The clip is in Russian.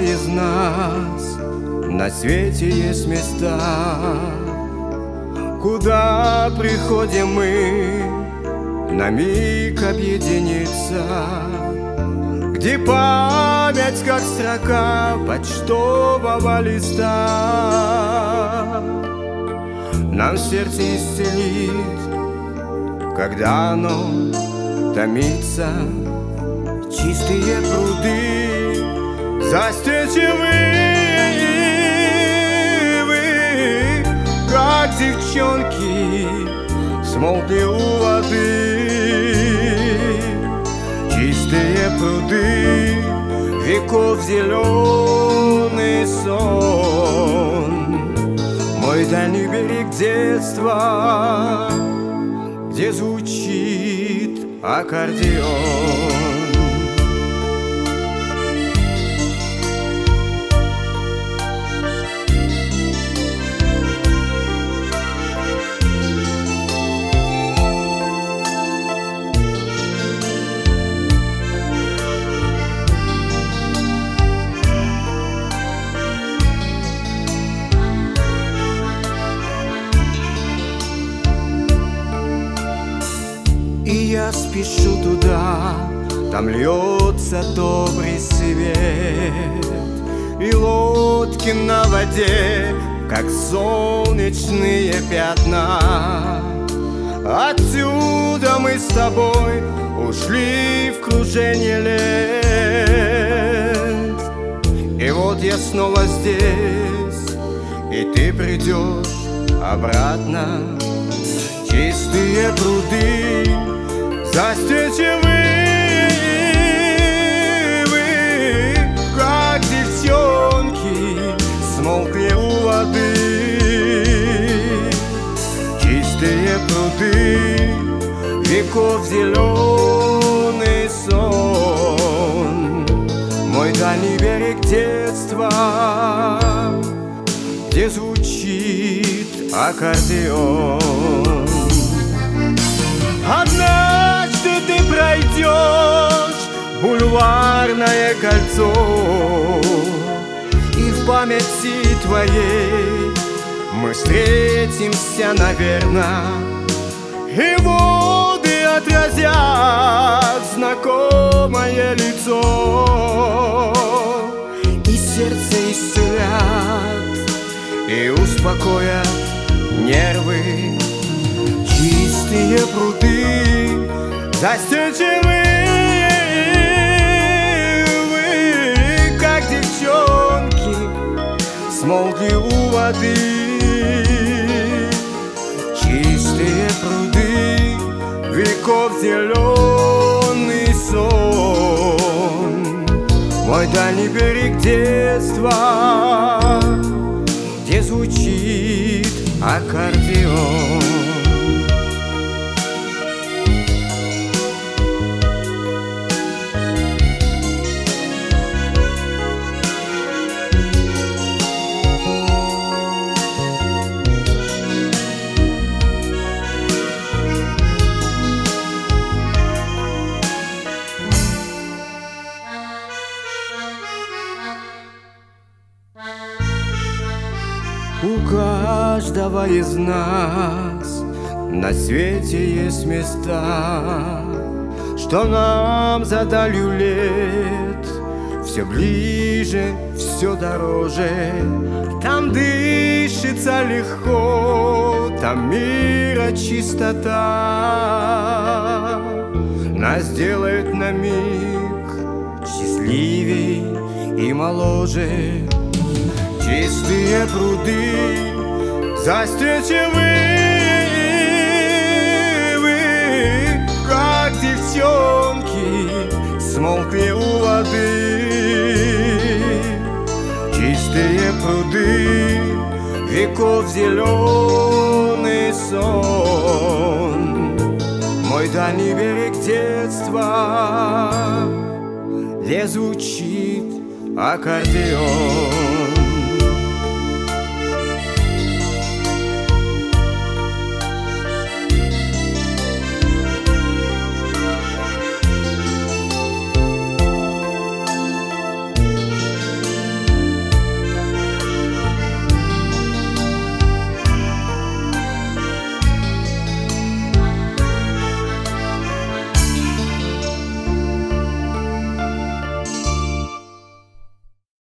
из нас на свете есть места, куда приходим мы на миг объединиться, где память, как строка почтового листа, нам сердце исцелит, когда оно томится. Чистые пруды, застенчивые вы, как девчонки, смолкли у воды. Чистые пруды, веков зеленый сон, мой дальний берег детства, где звучит аккордеон. И я спешу туда, там льется добрый свет, и лодки на воде, как солнечные пятна. Отсюда мы с тобой ушли в кружение лет, и вот я снова здесь, и ты придешь обратно. Чистые пруды, застенчивые вы, как девчонки, смолкли у воды. Чистые пруды, веков зеленый сон, мой дальний берег детства, где звучит аккордеон. Однажды ты пройдешь бульварное кольцо, и в памяти твоей мы встретимся, наверно, и воды отразят знакомое лицо, и сердце исцелят, и успокоят нервы. Чистые пруды, застенчивые вы, как девчонки, смолкли у воды. Чистые пруды, веков зеленый сон, мой дальний берег детства, где звучит аккордеон. У каждого из нас на свете есть места, что нам за далью лет все ближе, все дороже. Там дышится легко, там мира чистота, нас делает на миг счастливей и моложе. Чистые пруды, застенчивые вы, как девчонки, смолкли у воды. Чистые пруды, веков зеленый сон, мой дальний берег детства, где звучит аккордеон.